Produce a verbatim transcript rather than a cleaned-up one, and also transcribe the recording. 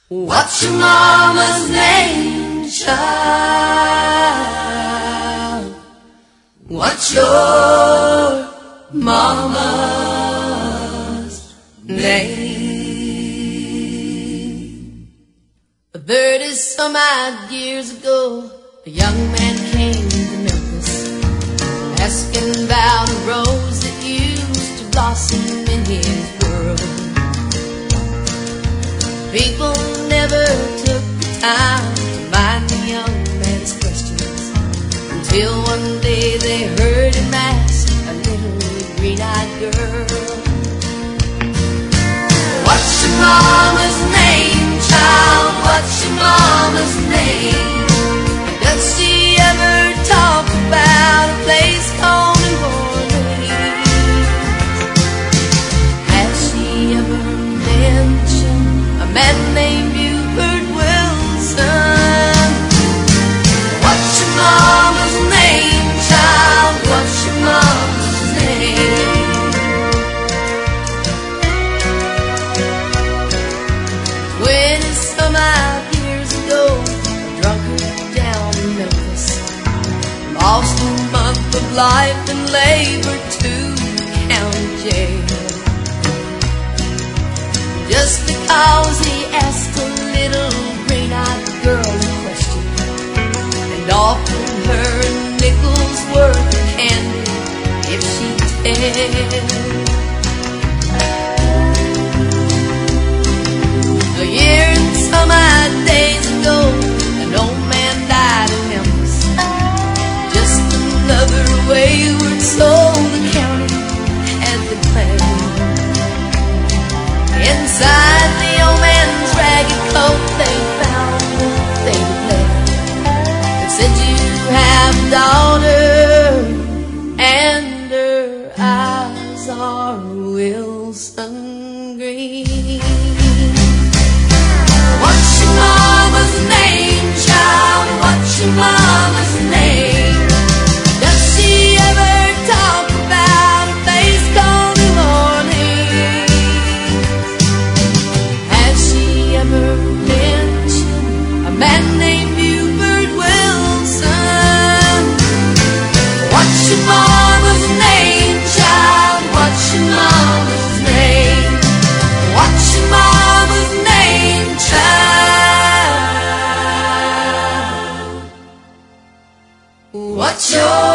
What's your mama's name, child? What's your mama's name? Thirty some odd years ago, a young man came to Memphis, asking about a rose that used to blossom in his world. People never took the time to mind the young man's questions, until one day they heard him ask a little green-eyed girl, what's your mama's name, child? What's your mama's name? Does she ever talk about a place called New Orleans? Has she ever mentioned a man named Buford Wilson? What's your mama's name, child? What's your mama's name? Twenty some odd years ago, a drunkard down in Memphis lost a month of life and labored to county jail, just because he asked a little green-eyed girl a question and offered her a nickel's worth of candy if she'd tell. A year and some odd days ago, an old man died in Memphis, just another wayward soul the county had to claim. Inside the old man's ragged coat, they found what they had left. It said, you have a daughter, and her eyes are Wilson green. What's your mama's name, child? What's your mama's name? Does she ever talk about a place called New Orleans? Has she ever mentioned a man named Buford Wilson? What's your mama's name, child? What's your mama's name? What's your mama's name, child? What's your